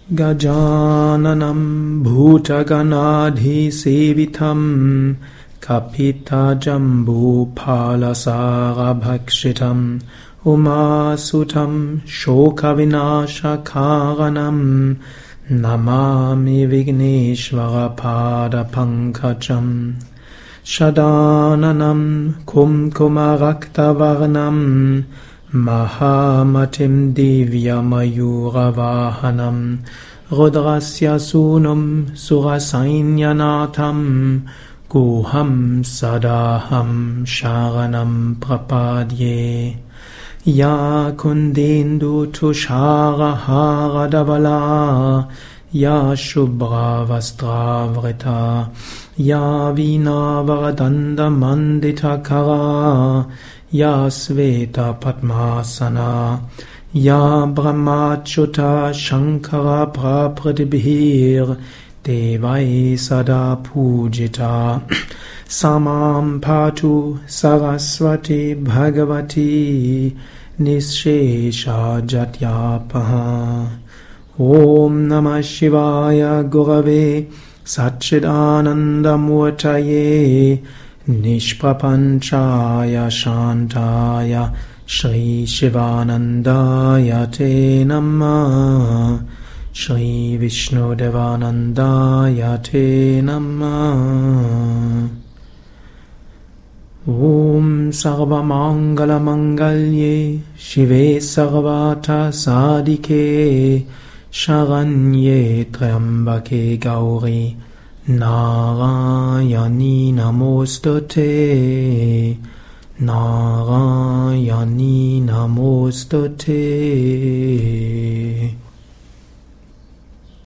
Gajananam bhutaganadhisevitam kapita jambu palasarabhakshitam umasutam shokavinashakaranam namami Vigneshvara pada pankajam shadananam kumkumaraktavarnam Mahamatim Divyamayuravahanam Rudrasya Sunum Surasainyanatam Guham Sadaham Sharanam Prapadye Ya Kundendu Tushara Haradavala Ya Shubhra Vastravrita Ya Vina Varadanda Mandita Kara Ya Sveta Padmasana, Ya Brahmachuta Shankara Prapradibhir, Devai Sada Pujita, Samam Patu Saraswati Bhagavati, Nishesha Jatyapaha. Om Namah Shivaya Gurave, Satchidananda Murtaye, Nishprapanchaya Shantaya Shri Shivanandaya Te Namah Shri Vishnu Devanandaya Te Namah Om Sarva Mangala Mangalye Shive Sarvata Sadike Sharanye Triambake Gauri Narayani Namostute Narayani Namostute